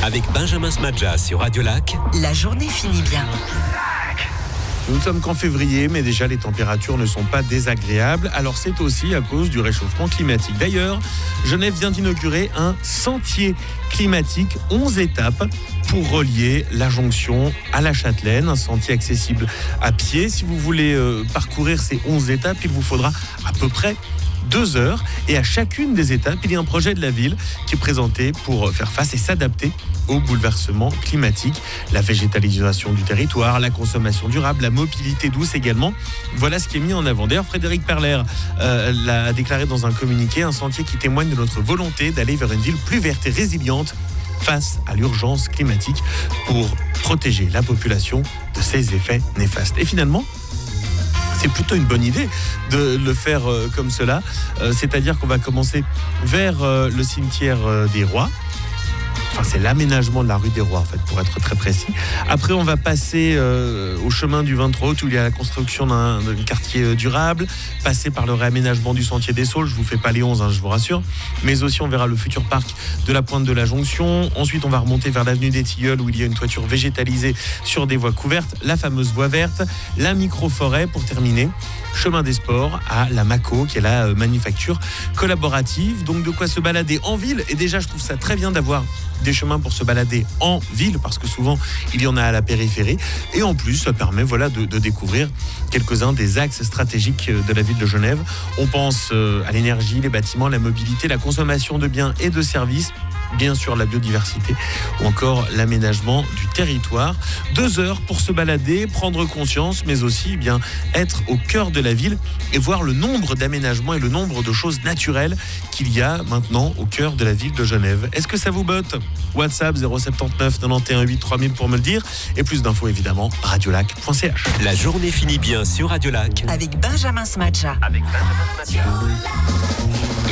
Avec Benjamin Smadja sur Radio Lac. La journée finit bien. Nous ne sommes qu'en février, mais déjà les températures ne sont pas désagréables. Alors c'est aussi à cause du réchauffement climatique. D'ailleurs, Genève vient d'inaugurer un sentier climatique, 11 étapes pour relier la jonction à la Châtelaine. Un sentier accessible à pied. Si vous voulez parcourir ces 11 étapes, il vous faudra à peu près 2 heures. Et à chacune des étapes, il y a un projet de la ville qui est présenté pour faire face et s'adapter au bouleversement climatique, la végétalisation du territoire, la consommation durable, la mobilité douce également. Voilà ce qui est mis en avant. D'ailleurs, Frédéric Perler l'a déclaré dans un communiqué, un sentier qui témoigne de notre volonté d'aller vers une ville plus verte et résiliente face à l'urgence climatique pour protéger la population de ses effets néfastes. Et finalement, c'est plutôt une bonne idée de le faire comme cela. C'est-à-dire qu'on va commencer vers le cimetière des Rois. Enfin, c'est l'aménagement de la rue des Rois, en fait, pour être très précis. Après, on va passer au chemin du 23 août, où il y a la construction d'un quartier durable, passer par le réaménagement du sentier des Saules. Je ne vous fais pas les 11, je vous rassure. Mais aussi, on verra le futur parc de la Pointe de la Jonction. Ensuite, on va remonter vers l'avenue des Tilleuls, où il y a une toiture végétalisée sur des voies couvertes, la fameuse voie verte, la micro-forêt, pour terminer. Chemin des Sports à la MACO, qui est la manufacture collaborative. Donc, de quoi se balader en ville. Et déjà, je trouve ça très bien d'avoir des chemins pour se balader en ville, parce que souvent il y en a à la périphérie, et en plus ça permet de découvrir quelques-uns des axes stratégiques de la ville de Genève. On pense à l'énergie, les bâtiments, la mobilité, la consommation de biens et de services, bien sûr la biodiversité ou encore l'aménagement du territoire. 2 heures pour se balader, prendre conscience, mais aussi être au cœur de la ville et voir le nombre d'aménagements et le nombre de choses naturelles qu'il y a maintenant au cœur de la ville de Genève. Est-ce que ça vous botte ? WhatsApp 079 91 8 3000 pour me le dire, et plus d'infos évidemment radiolac.ch. La journée finit bien sur Radio Lac. Avec Benjamin Smadja.